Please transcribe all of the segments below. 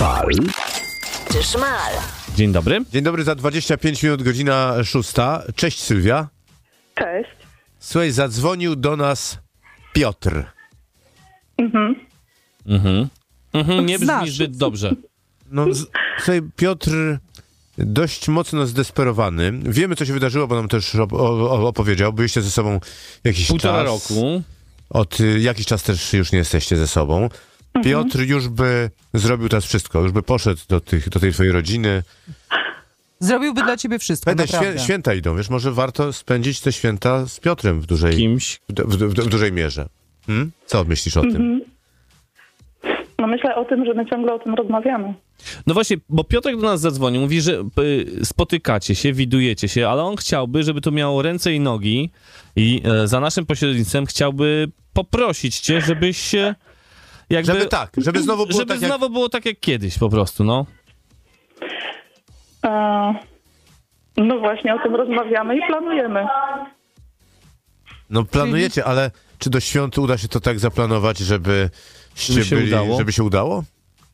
Szmal czy szmal? Dzień dobry. Dzień dobry, za 25 minut, godzina 6. Cześć Sylwia. Cześć. Słuchaj, zadzwonił do nas Piotr. Nie brzmi Znasz. zbyt dobrze. No, słuchaj, Piotr dość mocno zdesperowany. Wiemy, co się wydarzyło, bo nam też opowiedział. Byliście ze sobą jakiś Półtora czas. roku. Jakiś czas też już nie jesteście ze sobą. Piotr już by zrobił teraz wszystko. Już by poszedł do tej twojej rodziny. Zrobiłby dla ciebie wszystko, Pamiętaj, naprawdę. święta idą, wiesz, może warto spędzić te święta z Piotrem w dużej mierze. Co myślisz o tym? No myślę o tym, że my ciągle o tym rozmawiamy. No właśnie, bo Piotrek do nas zadzwonił, mówi, że spotykacie się, widujecie się, ale on chciałby, żeby to miało ręce i nogi i za naszym pośrednictwem chciałby poprosić cię, żebyś jakby... Żeby znowu było żeby tak jak... znowu było tak jak kiedyś po prostu, no. No właśnie, o tym rozmawiamy i planujemy. No planujecie, ale czy do świąt uda się to tak zaplanować, żeby się udało?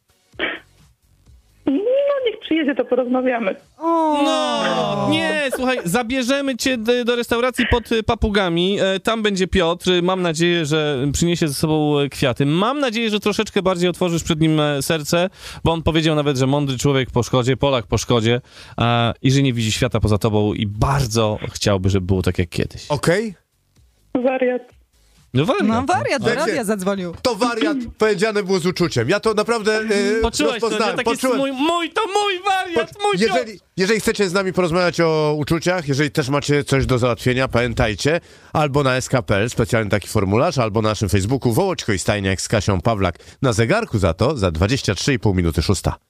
No niech przyjedzie, to porozmawiamy. No, nie, słuchaj, zabierzemy cię do restauracji pod Papugami, tam będzie Piotr, mam nadzieję, że przyniesie ze sobą kwiaty, mam nadzieję, że troszeczkę bardziej otworzysz przed nim serce, bo on powiedział nawet, że mądry człowiek po szkodzie, Polak po szkodzie i że nie widzi świata poza tobą i bardzo chciałby, żeby było tak jak kiedyś. Okej? Wariat. No Wariat, do Wiecie, radia zadzwonił. To wariat powiedziane było z uczuciem. Ja to naprawdę Poczułeś to, nie? rozpoznałem. Tak jest mój wariat, mój Piotr. Jeżeli chcecie z nami porozmawiać o uczuciach, jeżeli też macie coś do załatwienia, pamiętajcie, albo na SK.pl, specjalny taki formularz, albo na naszym Facebooku Wołoczko i Stajniak z Kasią Pawlak na zegarku za 23,5 minuty 6.